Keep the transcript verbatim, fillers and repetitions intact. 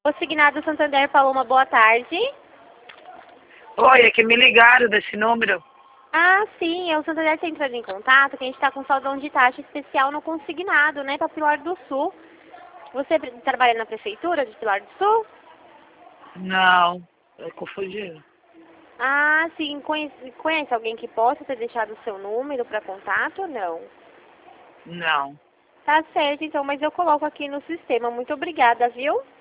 Consignado Santander Paloma, boa tarde. Oi, é que me ligaram desse número. Ah, sim, é o Santander está entrando em contato, que a gente está com saldão de taxa especial no consignado, né, para Pilar do Sul. Você trabalha na prefeitura de Pilar do Sul? Não, eu confundi. Ah, sim, conhece, conhece alguém que possa ter deixado o seu número para contato ou não? Não. Tá certo, então, mas eu coloco aqui no sistema. Muito obrigada, viu?